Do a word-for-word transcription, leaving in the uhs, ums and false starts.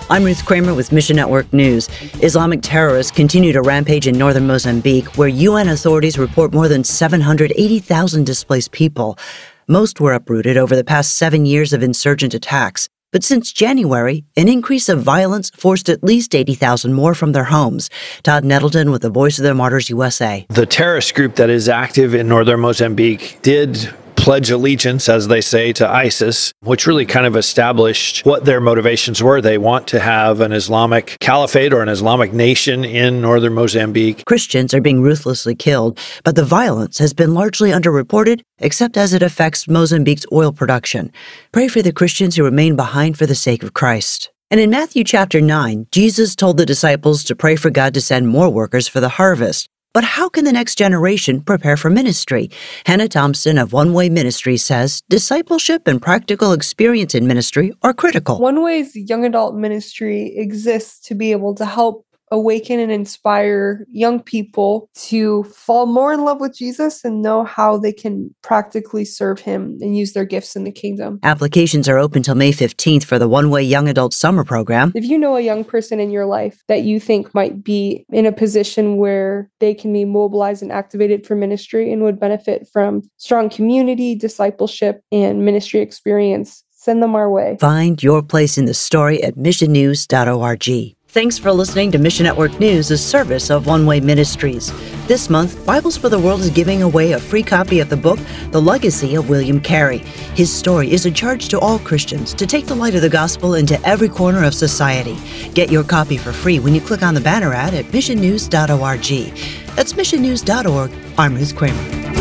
I'm Ruth Kramer with Mission Network News. Islamic terrorists continue to rampage in northern Mozambique, where U N authorities report more than seven hundred eighty thousand displaced people. Most were uprooted over the past seven years of insurgent attacks. But since January, an increase of violence forced at least eighty thousand more from their homes. Todd Nettleton with the Voice of the Martyrs U S A. The terrorist group that is active in northern Mozambique did pledge allegiance, as they say, to ISIS, which really kind of established what their motivations were. They want to have an Islamic caliphate or an Islamic nation in northern Mozambique. Christians are being ruthlessly killed, but the violence has been largely underreported, except as it affects Mozambique's oil production. Pray for the Christians who remain behind for the sake of Christ. And in Matthew chapter nine, Jesus told the disciples to pray for God to send more workers for the harvest. But how can the next generation prepare for ministry? Hannah Thompson of One Way Ministry says discipleship and practical experience in ministry are critical. One Way's young adult ministry exists to be able to help awaken and inspire young people to fall more in love with Jesus and know how they can practically serve him and use their gifts in the kingdom. Applications are open till May fifteenth for the One Way Young Adult Summer Program. If you know a young person in your life that you think might be in a position where they can be mobilized and activated for ministry and would benefit from strong community, discipleship, and ministry experience, send them our way. Find your place in the story at mission news dot org. Thanks for listening to Mission Network News, a service of One Way Ministries. This month, Bibles for the World is giving away a free copy of the book, The Legacy of William Carey. His story is a charge to all Christians to take the light of the gospel into every corner of society. Get your copy for free when you click on the banner ad at mission news dot org. That's mission news dot org. I'm Ruth Kramer.